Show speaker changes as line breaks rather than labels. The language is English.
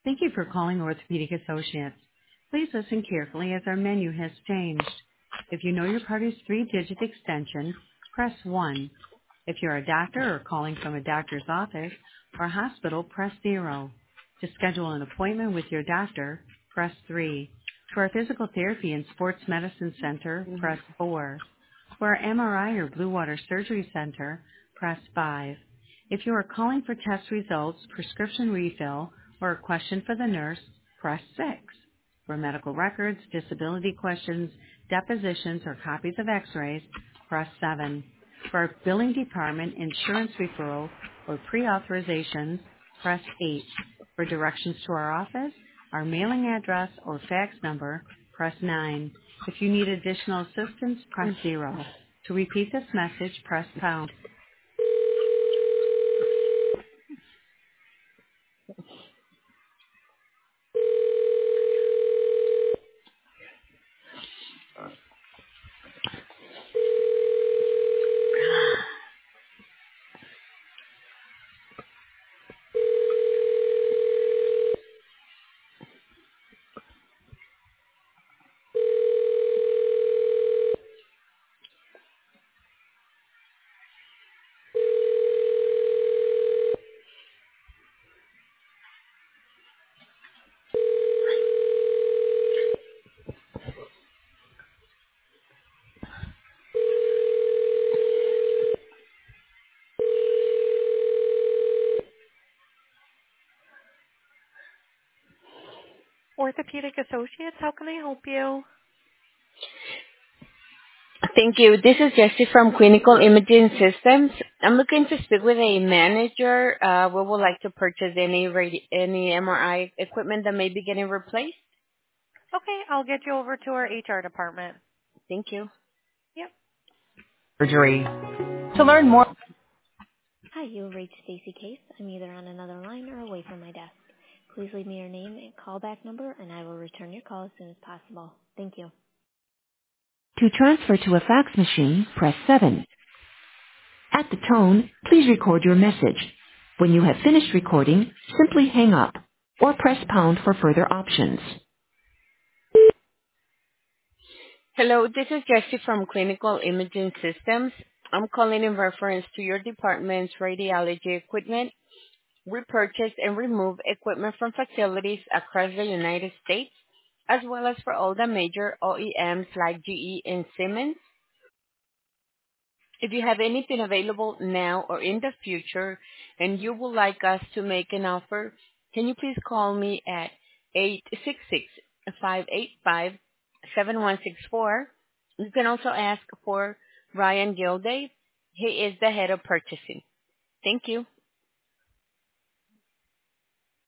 Thank you for calling Orthopedic Associates. Please listen carefully as our menu has changed. If you know your party's three-digit extension, press 1. If you're a doctor or calling from a doctor's office or hospital, press 0. To schedule an appointment with your doctor, press 3. For our physical therapy and sports medicine center, press 4. For our MRI or Blue Water Surgery Center, press 5. If you are calling for test results, prescription refill, or a question for the nurse, press 6. For medical records, disability questions, depositions, or copies of x-rays, press 7. For our billing department, insurance referral, or pre-authorizations, press 8. For directions to our office, our mailing address, or fax number, press 9. If you need additional assistance, press 0. To repeat this message, press pound. Orthopedic Associates, how can I help you?
Thank you. This is Jessie from Clinical Imaging Systems. I'm looking to speak with a manager. We would like to purchase any MRI equipment that may be getting replaced.
Okay, I'll get you over to our HR department.
Thank you.
Yep.
Surgery. To learn more.
Hi, you have reached Stacy Case. I'm either on another line or away from my desk. Please leave me your name and callback number, and I will return your call as soon as possible. Thank you.
To transfer to a fax machine, press 7. At the tone, please record your message. When you have finished recording, simply hang up or press pound for further options.
Hello, this is Jessie from Clinical Imaging Systems. I'm calling in reference to your department's radiology equipment. We purchase and remove equipment from facilities across the United States, as well as for all the major OEMs like GE and Siemens. If you have anything available now or in the future and you would like us to make an offer, can you please call me at 866-585-7164? You can also ask for Ryan Gilday. He is the head of purchasing. Thank you.